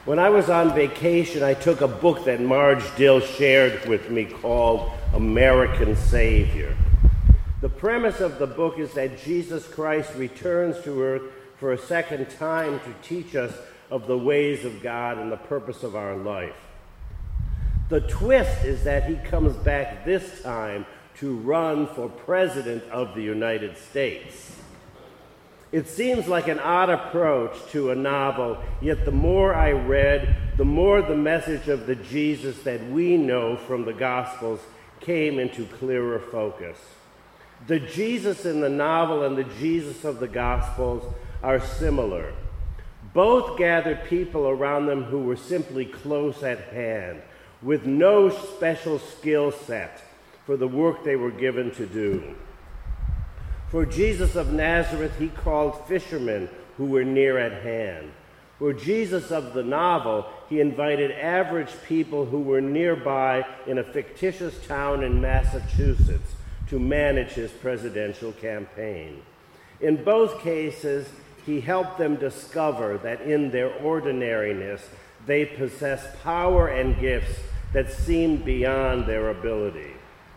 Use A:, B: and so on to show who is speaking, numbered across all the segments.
A: When I was on vacation, I took a book that Marge Dill shared with me called American Savior. The premise of the book is that Jesus Christ returns to earth for a second time to teach us of the ways of God and the purpose of our life. The twist is that he comes back this time to run for president of the United States. It seems like an odd approach to a novel, yet the more I read, the more the message of the Jesus that we know from the Gospels came into clearer focus. The Jesus in the novel and the Jesus of the Gospels are similar. Both gathered people around them who were simply close at hand, with no special skill set for the work they were given to do. For Jesus of Nazareth, he called fishermen who were near at hand. For Jesus of the novel, he invited average people who were nearby in a fictitious town in Massachusetts to manage his presidential campaign. In both cases, he helped them discover that in their ordinariness, they possess power and gifts that seemed beyond their ability.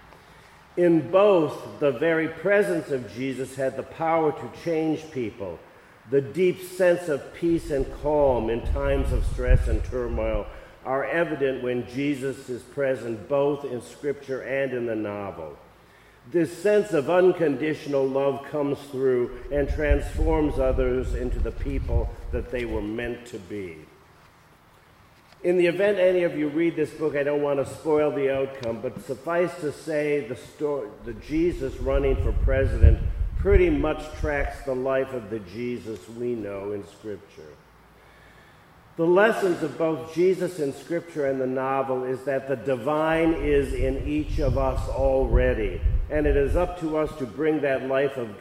A: In both, the very presence of Jesus had the power to change people. The deep sense of peace and calm in times of stress and turmoil are evident when Jesus is present both in Scripture and in the novel. This sense of unconditional love comes through and transforms others into the people that they were meant to be. In the event any of you read this book, I don't want to spoil the outcome, but suffice to say the Jesus running for president pretty much tracks the life of the Jesus we know in Scripture. The lessons of both Jesus in Scripture and the novel is that the divine is in each of us already, and it is up to us to bring that life of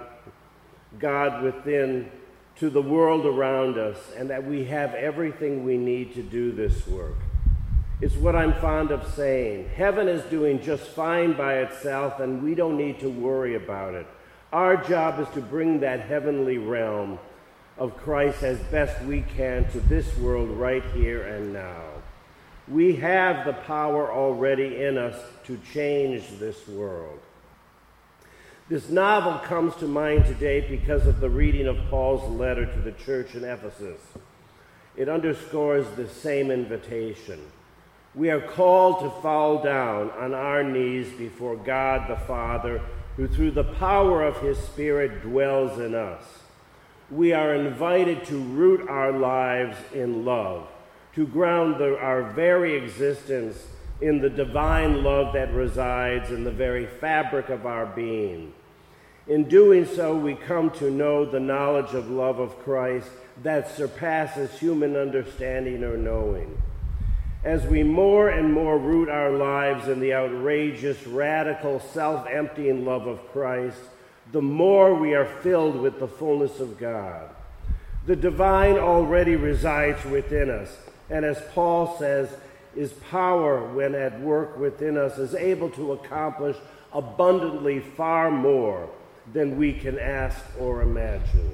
A: God within to the world around us, and that we have everything we need to do this work. It's what I'm fond of saying. Heaven is doing just fine by itself, and we don't need to worry about it. Our job is to bring that heavenly realm of Christ as best we can to this world right here and now. We have the power already in us to change this world. This novel comes to mind today because of the reading of Paul's letter to the church in Ephesus. It underscores the same invitation. We are called to fall down on our knees before God the Father, who through the power of his Spirit dwells in us. We are invited to root our lives in love, to ground our very existence in the divine love that resides in the very fabric of our being. In doing so, we come to know the knowledge of love of Christ that surpasses human understanding or knowing. As we more and more root our lives in the outrageous, radical, self-emptying love of Christ, the more we are filled with the fullness of God. The divine already resides within us, and as Paul says, is power when at work within us is able to accomplish abundantly far more than we can ask or imagine.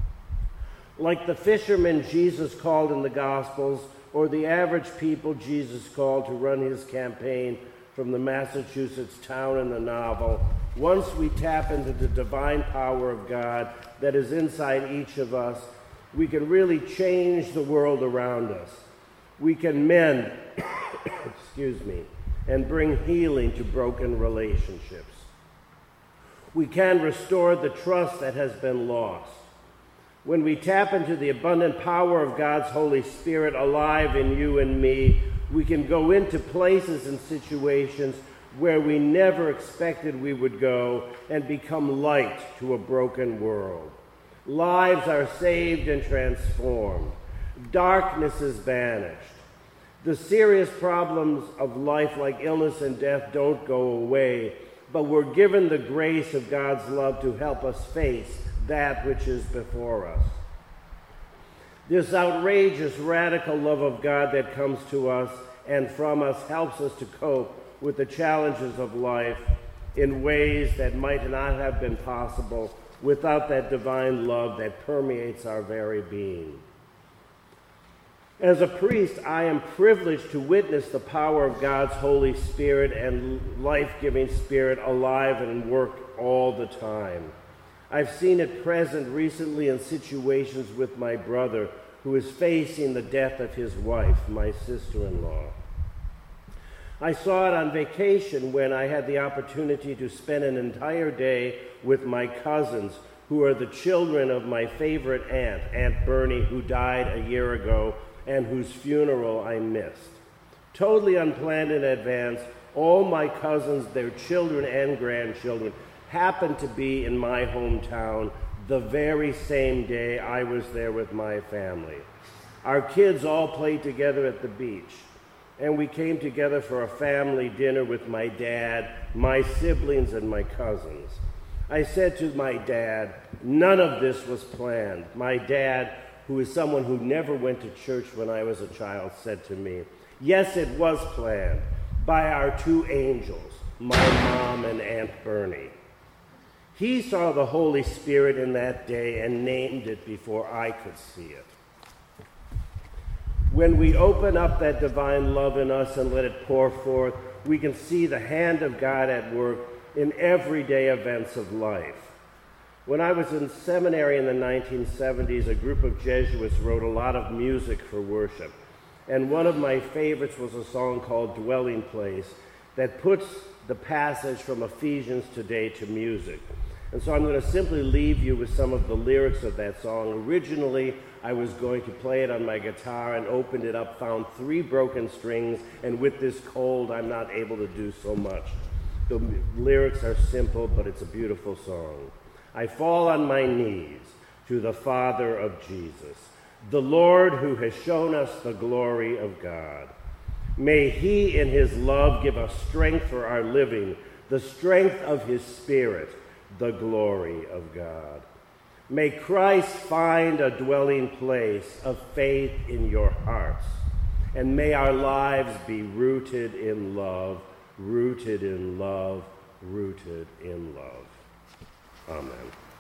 A: Like the fishermen Jesus called in the Gospels, or the average people Jesus called to run his campaign from the Massachusetts town in the novel, once we tap into the divine power of God that is inside each of us, we can really change the world around us. We can mend, and bring healing to broken relationships. We can restore the trust that has been lost. When we tap into the abundant power of God's Holy Spirit alive in you and me, we can go into places and situations where we never expected we would go and become light to a broken world. Lives are saved and transformed. Darkness is banished. The serious problems of life like illness and death don't go away, but we're given the grace of God's love to help us face that which is before us. This outrageous, radical love of God that comes to us and from us helps us to cope with the challenges of life in ways that might not have been possible without that divine love that permeates our very being. As a priest, I am privileged to witness the power of God's Holy Spirit and life-giving Spirit alive and work all the time. I've seen it present recently in situations with my brother, who is facing the death of his wife, my sister-in-law. I saw it on vacation when I had the opportunity to spend an entire day with my cousins, who are the children of my favorite aunt, Aunt Bernie, who died a year ago and whose funeral I missed. Totally unplanned in advance, all my cousins, their children and grandchildren, happened to be in my hometown the very same day I was there with my family. Our kids all played together at the beach, and we came together for a family dinner with my dad, my siblings, and my cousins. I said to my dad, none of this was planned. My dad, who is someone who never went to church when I was a child, said to me, yes, it was planned by our two angels, my mom and Aunt Bernie. He saw the Holy Spirit in that day and named it before I could see it. When we open up that divine love in us and let it pour forth, we can see the hand of God at work in everyday events of life. When I was in seminary in the 1970s, a group of Jesuits wrote a lot of music for worship. And one of my favorites was a song called Dwelling Place that puts the passage from Ephesians today to music. And so I'm going to simply leave you with some of the lyrics of that song. Originally, I was going to play it on my guitar and opened it up, found 3 broken strings, and with this cold, I'm not able to do so much. The lyrics are simple, but it's a beautiful song. I fall on my knees to the Father of Jesus, the Lord who has shown us the glory of God. May he in his love give us strength for our living, the strength of his Spirit, the glory of God. May Christ find a dwelling place of faith in your hearts, and may our lives be rooted in love, rooted in love, rooted in love. Amen.